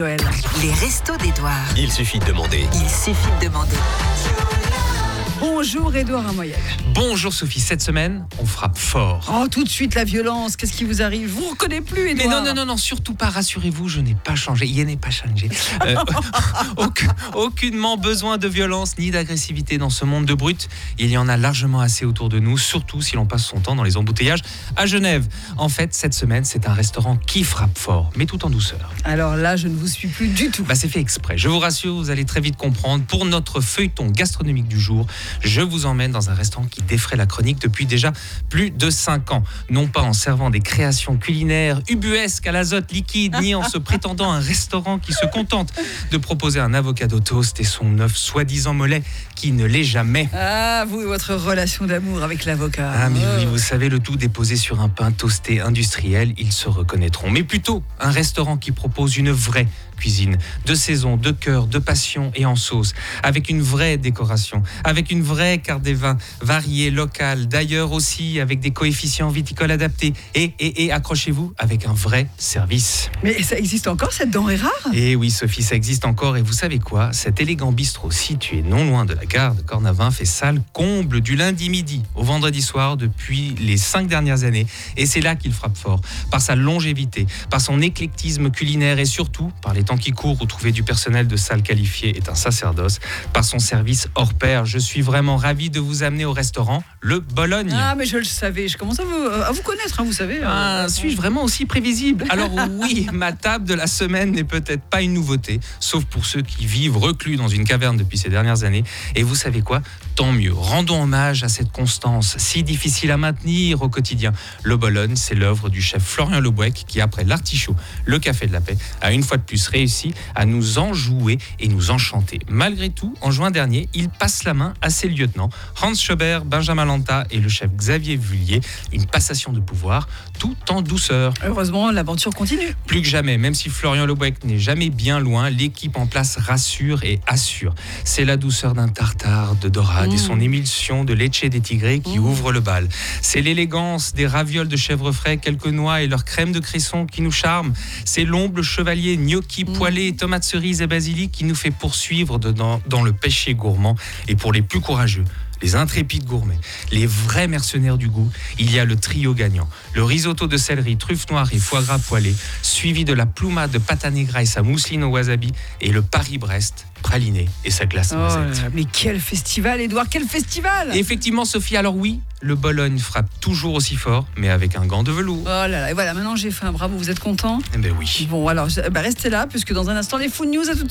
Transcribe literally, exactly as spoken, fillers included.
Joël. Les restos d'Édouard. Il suffit de demander. Il suffit de demander. Bonjour Édouard Amoyel. Bonjour Sophie, cette semaine, on frappe fort. Oh, tout de suite la violence, qu'est-ce qui vous arrive? Je vous reconnais plus, Édouard. Mais non, non, non, non, surtout pas, rassurez-vous, je n'ai pas changé, il n'est pas changé. Euh, aucun, aucunement besoin de violence ni d'agressivité dans ce monde de brutes. Il y en a largement assez autour de nous, surtout si l'on passe son temps dans les embouteillages à Genève. En fait, cette semaine, c'est un restaurant qui frappe fort, mais tout en douceur. Alors là, je ne vous suis plus du tout. Bah, c'est fait exprès. Je vous rassure, vous allez très vite comprendre. Pour notre feuilleton gastronomique du jour, je vous emmène dans un restaurant qui défraie la chronique depuis déjà plus de cinq ans. Non pas en servant des créations culinaires ubuesques à l'azote liquide, ni en se prétendant un restaurant qui se contente de proposer un avocado toast et son œuf soi-disant mollet qui ne l'est jamais. Ah, vous et votre relation d'amour avec l'avocat. Ah mais Oh. oui, vous savez, le tout déposé sur un pain toasté industriel, ils se reconnaîtront. Mais plutôt un restaurant qui propose une vraie cuisine, de saison, de cœur, de passion et en sauce, avec une vraie décoration, avec une vraie carte des vins variée, locale, d'ailleurs aussi avec des coefficients viticoles adaptés et, et, et accrochez-vous, avec un vrai service. Mais ça existe encore, cette denrée rare? Et oui Sophie, ça existe encore et vous savez quoi? Cet élégant bistrot situé non loin de la gare de Cornavin fait salle comble du lundi midi au vendredi soir depuis les cinq dernières années et c'est là qu'il frappe fort, par sa longévité, par son éclectisme culinaire et surtout par les temps qui courent où trouver du personnel de salle qualifié est un sacerdoce, par son service hors pair. Je suis vraiment ravi de vous amener au restaurant Le Bologne. Ah, mais je le savais, je commence à vous, à vous connaître, hein, vous savez. Ah, euh, suis-je vraiment aussi prévisible? Alors oui, ma table de la semaine n'est peut-être pas une nouveauté, sauf pour ceux qui vivent reclus dans une caverne depuis ces dernières années. Et vous savez quoi? Tant mieux. Rendons hommage à cette constance si difficile à maintenir au quotidien. Le Bologne, c'est l'œuvre du chef Florian Lebouec qui, après l'artichaut, le café de la paix, a une fois de plus réussi à nous enjouer et nous enchanter. Malgré tout, en juin dernier, il passe la main à ses lieutenants, Hans Schobert, Benjamin Lanta et le chef Xavier Vullier. Une passation de pouvoir, tout en douceur. Heureusement, l'aventure continue. Plus que jamais, même si Florian Lebouec n'est jamais bien loin, l'équipe en place rassure et assure. C'est la douceur d'un tartare de dorade mmh. et son émulsion de leche des tigrés qui mmh. ouvre le bal. C'est l'élégance des ravioles de chèvre frais, quelques noix et leur crème de cresson qui nous charme. C'est l'omble chevalier, gnocchi mmh. poêlé, tomates cerises et basilic qui nous fait poursuivre dedans, dans le péché gourmand. Et pour les plus courageux, les intrépides gourmets, les vrais mercenaires du goût, il y a le trio gagnant. Le risotto de céleri, truffe noire et foie gras poêlé, suivi de la pluma de pata negra et sa mousseline au wasabi, et le Paris-Brest, praliné et sa glace oh noisette. là, mais quel festival, Édouard, quel festival! Et effectivement, Sophie, alors oui, le Bologne frappe toujours aussi fort, mais avec un gant de velours. Oh là là, et voilà, maintenant j'ai faim, bravo, vous êtes content? Eh ben oui. Bon, alors, bah restez là, puisque dans un instant, les Food News, à tout de suite.